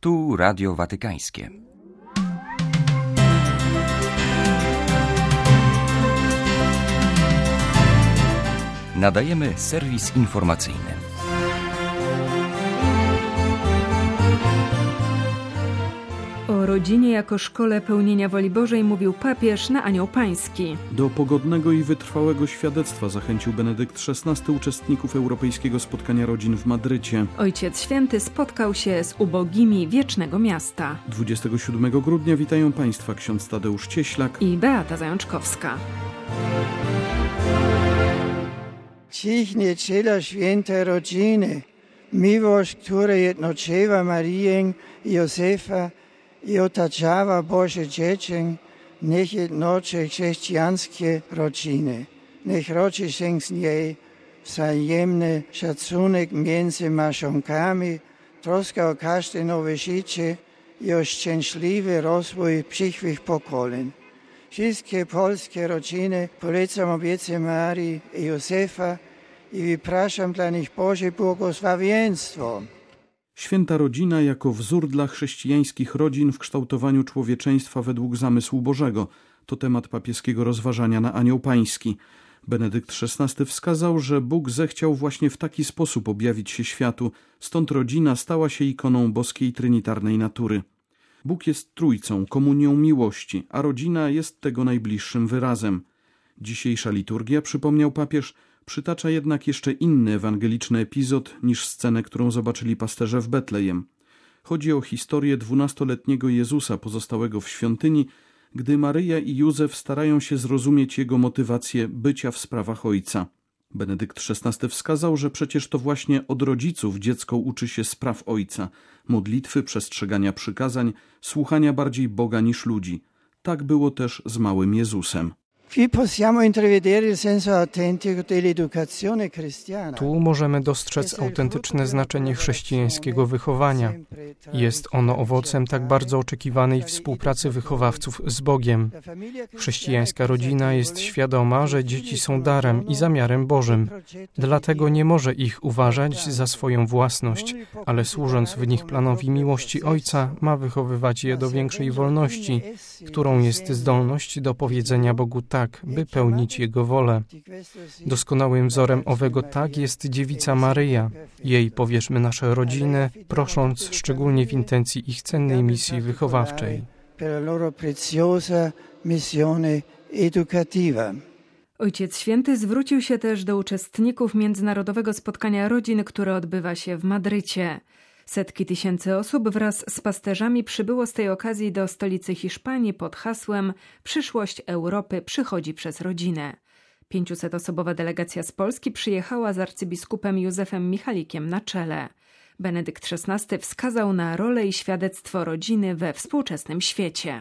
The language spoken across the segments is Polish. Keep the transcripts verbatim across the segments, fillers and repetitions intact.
Tu Radio Watykańskie. Nadajemy serwis informacyjny. O rodzinie jako szkole pełnienia woli Bożej mówił papież na Anioł Pański. Do pogodnego i wytrwałego świadectwa zachęcił Benedykt szesnasty uczestników Europejskiego Spotkania Rodzin w Madrycie. Ojciec Święty spotkał się z ubogimi Wiecznego Miasta. dwudziestego siódmego grudnia witają Państwa ksiądz Tadeusz Cieślak i Beata Zajączkowska. Dziś niedziela świętej rodziny, miłość, która jednoczyła Marię i Józefa i otaczała Boże dzieci, niech jednoczy chrześcijańskie rodziny. Niech rodzi się z niej wzajemny szacunek między małżonkami, troska o każde nowe życie i o szczęśliwy rozwój przyszłych pokoleń. Wszystkie polskie rodziny polecam obiece Marii i Józefa i wypraszam dla nich Boże błogosławieństwo. Święta rodzina jako wzór dla chrześcijańskich rodzin w kształtowaniu człowieczeństwa według zamysłu Bożego. To temat papieskiego rozważania na Anioł Pański. Benedykt szesnasty wskazał, że Bóg zechciał właśnie w taki sposób objawić się światu, stąd rodzina stała się ikoną boskiej trinitarnej natury. Bóg jest trójcą, komunią miłości, a rodzina jest tego najbliższym wyrazem. Dzisiejsza liturgia, przypomniał papież, przytacza jednak jeszcze inny ewangeliczny epizod niż scenę, którą zobaczyli pasterze w Betlejem. Chodzi o historię dwunastoletniego Jezusa pozostałego w świątyni, gdy Maryja i Józef starają się zrozumieć jego motywację bycia w sprawach Ojca. Benedykt szesnasty wskazał, że przecież to właśnie od rodziców dziecko uczy się spraw Ojca, modlitwy, przestrzegania przykazań, słuchania bardziej Boga niż ludzi. Tak było też z małym Jezusem. Tu możemy dostrzec autentyczne znaczenie chrześcijańskiego wychowania. Jest ono owocem tak bardzo oczekiwanej współpracy wychowawców z Bogiem. Chrześcijańska rodzina jest świadoma, że dzieci są darem i zamiarem Bożym. Dlatego nie może ich uważać za swoją własność, ale służąc w nich planowi miłości Ojca, ma wychowywać je do większej wolności, którą jest zdolność do powiedzenia Bogu tak, by pełnić Jego wolę. Doskonałym wzorem owego tak jest dziewica Maryja. Jej powierzmy nasze rodziny, prosząc szczególnie w intencji ich cennej misji wychowawczej. Ojciec Święty zwrócił się też do uczestników Międzynarodowego Spotkania Rodzin, które odbywa się w Madrycie. Setki tysięcy osób wraz z pasterzami przybyło z tej okazji do stolicy Hiszpanii pod hasłem „Przyszłość Europy przychodzi przez rodzinę”. Pięciusotoosobowa delegacja z Polski przyjechała z arcybiskupem Józefem Michalikiem na czele. Benedykt szesnasty wskazał na rolę i świadectwo rodziny we współczesnym świecie.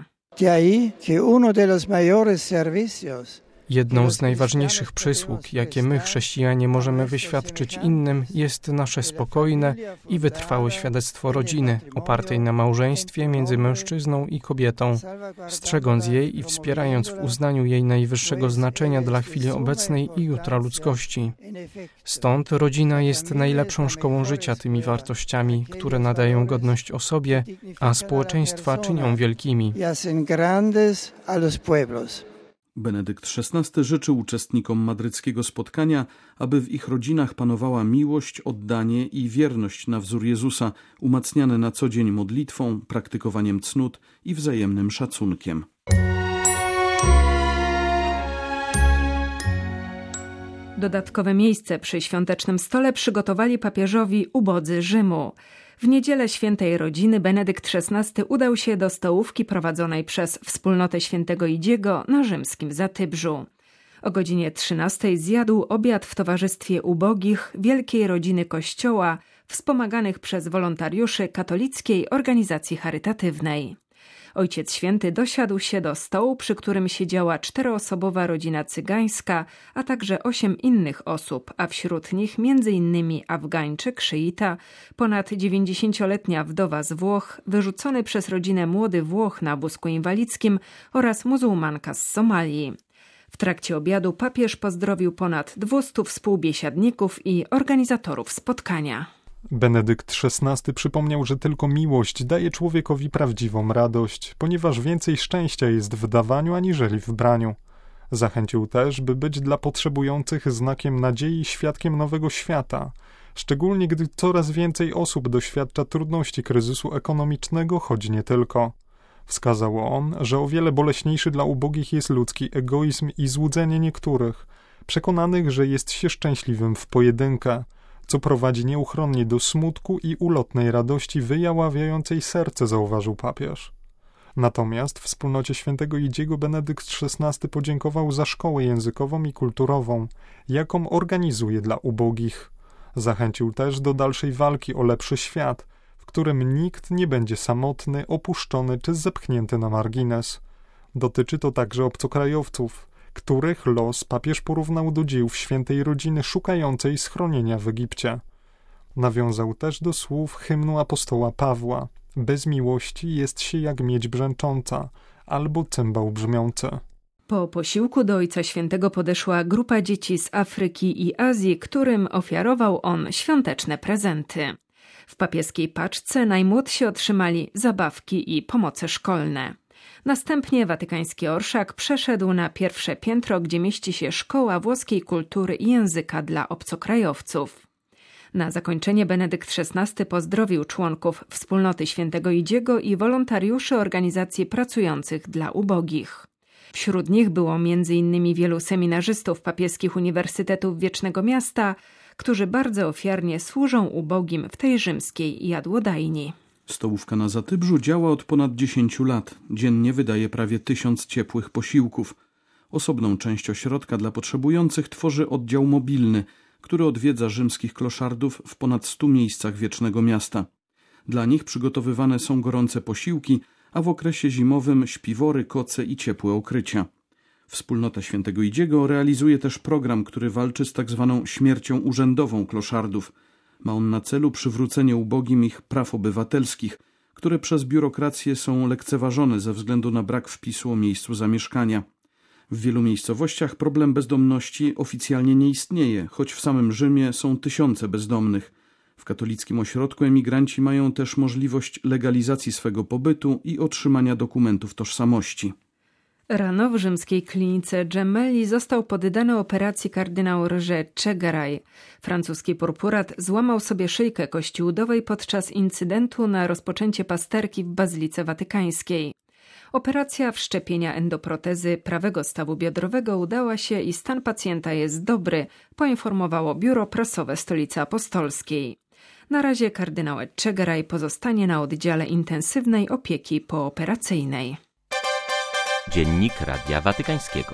Jedną z najważniejszych przysług, jakie my, chrześcijanie, możemy wyświadczyć innym, jest nasze spokojne i wytrwałe świadectwo rodziny, opartej na małżeństwie między mężczyzną i kobietą, strzegąc jej i wspierając w uznaniu jej najwyższego znaczenia dla chwili obecnej i jutra ludzkości. Stąd rodzina jest najlepszą szkołą życia tymi wartościami, które nadają godność osobie, a społeczeństwa czynią wielkimi. Benedykt szesnasty życzył uczestnikom madryckiego spotkania, aby w ich rodzinach panowała miłość, oddanie i wierność na wzór Jezusa, umacniane na co dzień modlitwą, praktykowaniem cnót i wzajemnym szacunkiem. Dodatkowe miejsce przy świątecznym stole przygotowali papieżowi ubodzy Rzymu. W niedzielę świętej rodziny Benedykt szesnasty udał się do stołówki prowadzonej przez Wspólnotę Świętego Idziego na rzymskim Zatybrzu. O godzinie trzynastej zjadł obiad w towarzystwie ubogich wielkiej rodziny Kościoła, wspomaganych przez wolontariuszy katolickiej organizacji charytatywnej. Ojciec Święty dosiadł się do stołu, przy którym siedziała czteroosobowa rodzina cygańska, a także osiem innych osób, a wśród nich między innymi Afgańczyk, szyita, ponad dziewięćdziesięcioletnia wdowa z Włoch, wyrzucony przez rodzinę młody Włoch na wózku inwalidzkim oraz muzułmanka z Somalii. W trakcie obiadu papież pozdrowił ponad dwustu współbiesiadników i organizatorów spotkania. Benedykt szesnasty przypomniał, że tylko miłość daje człowiekowi prawdziwą radość, ponieważ więcej szczęścia jest w dawaniu aniżeli w braniu. Zachęcił też, by być dla potrzebujących znakiem nadziei, świadkiem nowego świata, szczególnie gdy coraz więcej osób doświadcza trudności kryzysu ekonomicznego, choć nie tylko. Wskazał on, że o wiele boleśniejszy dla ubogich jest ludzki egoizm i złudzenie niektórych, przekonanych, że jest się szczęśliwym w pojedynkę, co prowadzi nieuchronnie do smutku i ulotnej radości wyjaławiającej serce, zauważył papież. Natomiast wspólnocie świętego Idziego Benedykt szesnasty podziękował za szkołę językową i kulturową, jaką organizuje dla ubogich. Zachęcił też do dalszej walki o lepszy świat, w którym nikt nie będzie samotny, opuszczony czy zepchnięty na margines. Dotyczy to także obcokrajowców, których los papież porównał do dzieł świętej rodziny szukającej schronienia w Egipcie. Nawiązał też do słów hymnu apostoła Pawła: bez miłości jest się jak miedź brzęcząca albo cymbał brzmiący. Po posiłku do Ojca Świętego podeszła grupa dzieci z Afryki i Azji, którym ofiarował on świąteczne prezenty. W papieskiej paczce najmłodsi otrzymali zabawki i pomoce szkolne. Następnie watykański orszak przeszedł na pierwsze piętro, gdzie mieści się Szkoła Włoskiej Kultury i Języka dla obcokrajowców. Na zakończenie Benedykt szesnasty pozdrowił członków wspólnoty świętego Idziego i wolontariuszy organizacji pracujących dla ubogich. Wśród nich było między innymi wielu seminarzystów papieskich Uniwersytetów Wiecznego Miasta, którzy bardzo ofiarnie służą ubogim w tej rzymskiej jadłodajni. Stołówka na Zatybrzu działa od ponad dziesięciu lat. Dziennie wydaje prawie tysiąc ciepłych posiłków. Osobną część ośrodka dla potrzebujących tworzy oddział mobilny, który odwiedza rzymskich kloszardów w ponad stu miejscach Wiecznego Miasta. Dla nich przygotowywane są gorące posiłki, a w okresie zimowym śpiwory, koce i ciepłe okrycia. Wspólnota Świętego Idziego realizuje też program, który walczy z tak zwaną śmiercią urzędową kloszardów. Ma on na celu przywrócenie ubogim ich praw obywatelskich, które przez biurokrację są lekceważone ze względu na brak wpisu o miejscu zamieszkania. W wielu miejscowościach problem bezdomności oficjalnie nie istnieje, choć w samym Rzymie są tysiące bezdomnych. W katolickim ośrodku emigranci mają też możliwość legalizacji swego pobytu i otrzymania dokumentów tożsamości. Rano w rzymskiej klinice Gemelli został poddany operacji kardynał Roger Chegaray. Francuski purpurat złamał sobie szyjkę kości udowej podczas incydentu na rozpoczęcie pasterki w Bazylice Watykańskiej. Operacja wszczepienia endoprotezy prawego stawu biodrowego udała się i stan pacjenta jest dobry, poinformowało biuro prasowe Stolicy Apostolskiej. Na razie kardynał Chegaray pozostanie na oddziale intensywnej opieki pooperacyjnej. Dziennik Radia Watykańskiego.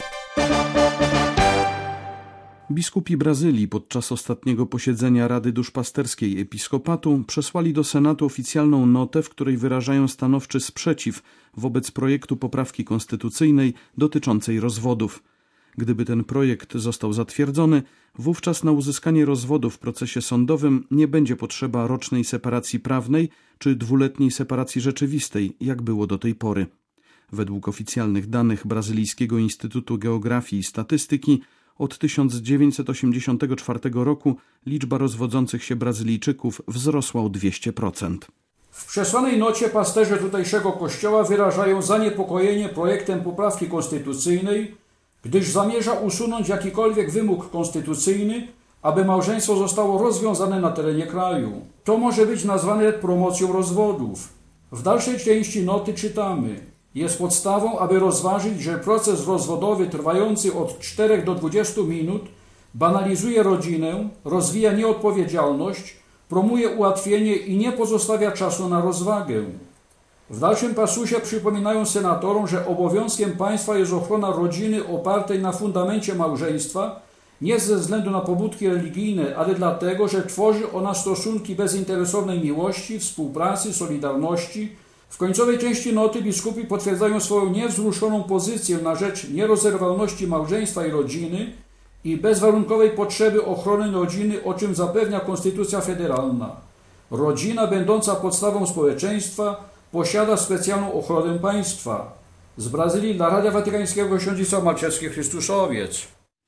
Biskupi Brazylii podczas ostatniego posiedzenia Rady Duszpasterskiej Episkopatu przesłali do Senatu oficjalną notę, w której wyrażają stanowczy sprzeciw wobec projektu poprawki konstytucyjnej dotyczącej rozwodów. Gdyby ten projekt został zatwierdzony, wówczas na uzyskanie rozwodu w procesie sądowym nie będzie potrzeba rocznej separacji prawnej czy dwuletniej separacji rzeczywistej, jak było do tej pory. Według oficjalnych danych Brazylijskiego Instytutu Geografii i Statystyki od tysiąc dziewięćset osiemdziesiątego czwartego roku liczba rozwodzących się Brazylijczyków wzrosła o dwieście procent. W przesłanej nocie pasterze tutejszego kościoła wyrażają zaniepokojenie projektem poprawki konstytucyjnej, gdyż zamierza usunąć jakikolwiek wymóg konstytucyjny, aby małżeństwo zostało rozwiązane na terenie kraju. To może być nazwane promocją rozwodów. W dalszej części noty czytamy: jest podstawą, aby rozważyć, że proces rozwodowy trwający od czterech do dwudziestu minut banalizuje rodzinę, rozwija nieodpowiedzialność, promuje ułatwienie i nie pozostawia czasu na rozwagę. W dalszym pasusie przypominają senatorom, że obowiązkiem państwa jest ochrona rodziny opartej na fundamencie małżeństwa, nie ze względu na pobudki religijne, ale dlatego, że tworzy ona stosunki bezinteresownej miłości, współpracy, solidarności. W końcowej części noty biskupi potwierdzają swoją niewzruszoną pozycję na rzecz nierozerwalności małżeństwa i rodziny i bezwarunkowej potrzeby ochrony rodziny, o czym zapewnia Konstytucja Federalna. Rodzina, będąca podstawą społeczeństwa, posiada specjalną ochronę państwa. Z Brazylii dla Radia Watykańskiego Ksiądz Malczewski Chrystusowiec.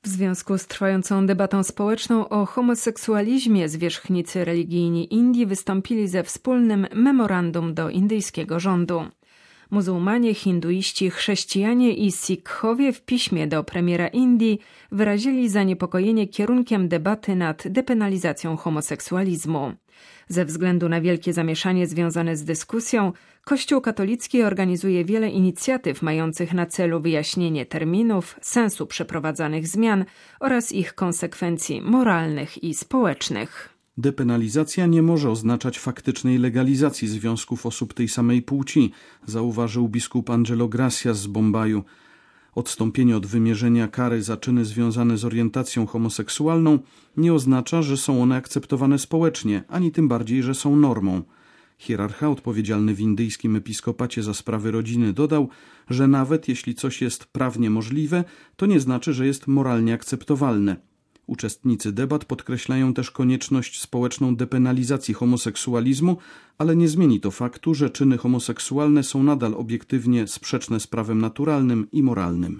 W związku z trwającą debatą społeczną o homoseksualizmie zwierzchnicy religijni Indii wystąpili ze wspólnym memorandum do indyjskiego rządu. Muzułmanie, hinduiści, chrześcijanie i Sikhowie w piśmie do premiera Indii wyrazili zaniepokojenie kierunkiem debaty nad depenalizacją homoseksualizmu. Ze względu na wielkie zamieszanie związane z dyskusją, Kościół katolicki organizuje wiele inicjatyw mających na celu wyjaśnienie terminów, sensu przeprowadzanych zmian oraz ich konsekwencji moralnych i społecznych. Depenalizacja nie może oznaczać faktycznej legalizacji związków osób tej samej płci, zauważył biskup Angelo Gracias z Bombaju. Odstąpienie od wymierzenia kary za czyny związane z orientacją homoseksualną nie oznacza, że są one akceptowane społecznie, ani tym bardziej, że są normą. Hierarcha odpowiedzialny w indyjskim episkopacie za sprawy rodziny dodał, że nawet jeśli coś jest prawnie możliwe, to nie znaczy, że jest moralnie akceptowalne. Uczestnicy debat podkreślają też konieczność społeczną depenalizacji homoseksualizmu, ale nie zmieni to faktu, że czyny homoseksualne są nadal obiektywnie sprzeczne z prawem naturalnym i moralnym.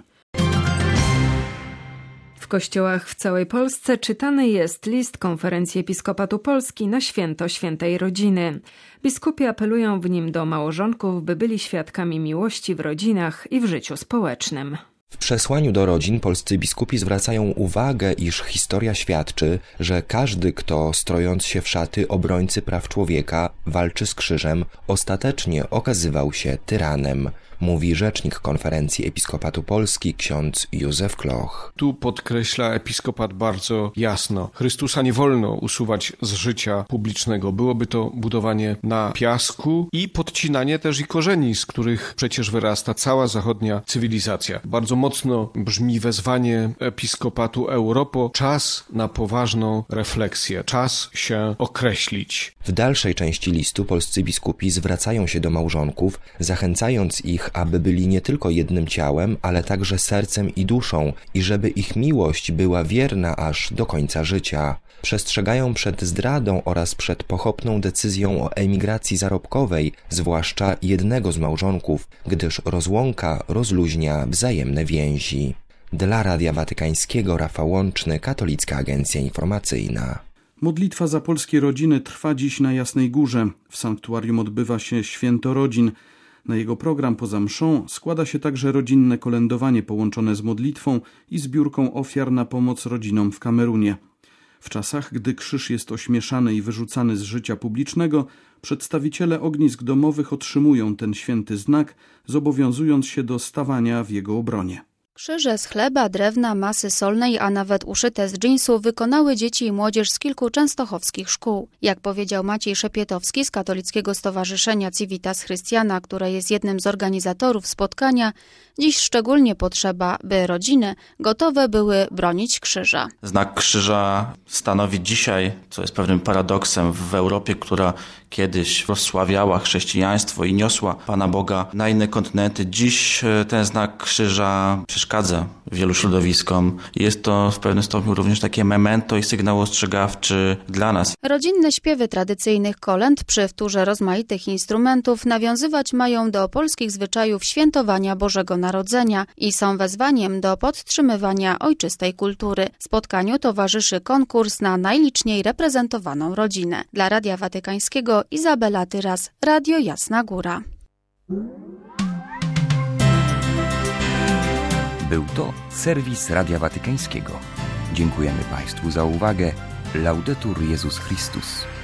W kościołach w całej Polsce czytany jest list Konferencji Episkopatu Polski na święto Świętej Rodziny. Biskupi apelują w nim do małżonków, by byli świadkami miłości w rodzinach i w życiu społecznym. W przesłaniu do rodzin polscy biskupi zwracają uwagę, iż historia świadczy, że każdy, kto strojąc się w szaty obrońcy praw człowieka walczy z krzyżem, ostatecznie okazywał się tyranem, mówi rzecznik Konferencji Episkopatu Polski ksiądz Józef Kloch. Tu podkreśla episkopat bardzo jasno. Chrystusa nie wolno usuwać z życia publicznego. Byłoby to budowanie na piasku i podcinanie też i korzeni, z których przecież wyrasta cała zachodnia cywilizacja. Bardzo mocno brzmi wezwanie episkopatu Europo. Czas na poważną refleksję. Czas się określić. W dalszej części listu polscy biskupi zwracają się do małżonków, zachęcając ich, aby byli nie tylko jednym ciałem, ale także sercem i duszą i żeby ich miłość była wierna aż do końca życia. Przestrzegają przed zdradą oraz przed pochopną decyzją o emigracji zarobkowej, zwłaszcza jednego z małżonków, gdyż rozłąka rozluźnia wzajemne więzi. Dla Radia Watykańskiego Rafał Łączny, Katolicka Agencja Informacyjna. Modlitwa za polskie rodziny trwa dziś na Jasnej Górze. W sanktuarium odbywa się Święto Rodzin. Na jego program poza mszą składa się także rodzinne kolędowanie połączone z modlitwą i zbiórką ofiar na pomoc rodzinom w Kamerunie. W czasach, gdy krzyż jest ośmieszany i wyrzucany z życia publicznego, przedstawiciele ognisk domowych otrzymują ten święty znak, zobowiązując się do stawania w jego obronie. Krzyże z chleba, drewna, masy solnej, a nawet uszyte z dżinsu wykonały dzieci i młodzież z kilku częstochowskich szkół. Jak powiedział Maciej Szepietowski z Katolickiego Stowarzyszenia Civitas Christiana, które jest jednym z organizatorów spotkania, dziś szczególnie potrzeba, by rodziny gotowe były bronić krzyża. Znak krzyża stanowi dzisiaj, co jest pewnym paradoksem w Europie, która kiedyś rozsławiała chrześcijaństwo i niosła Pana Boga na inne kontynenty. Dziś ten znak krzyża przeszkadza wielu środowiskom. Jest to w pewnym stopniu również takie memento i sygnał ostrzegawczy dla nas. Rodzinne śpiewy tradycyjnych kolęd przy wtórze rozmaitych instrumentów nawiązywać mają do polskich zwyczajów świętowania Bożego Narodzenia i są wezwaniem do podtrzymywania ojczystej kultury. Spotkaniu towarzyszy konkurs na najliczniej reprezentowaną rodzinę. Dla Radia Watykańskiego Izabela Tyras, Radio Jasna Góra. Był to serwis Radia Watykańskiego. Dziękujemy Państwu za uwagę. Laudetur Jezus Chrystus.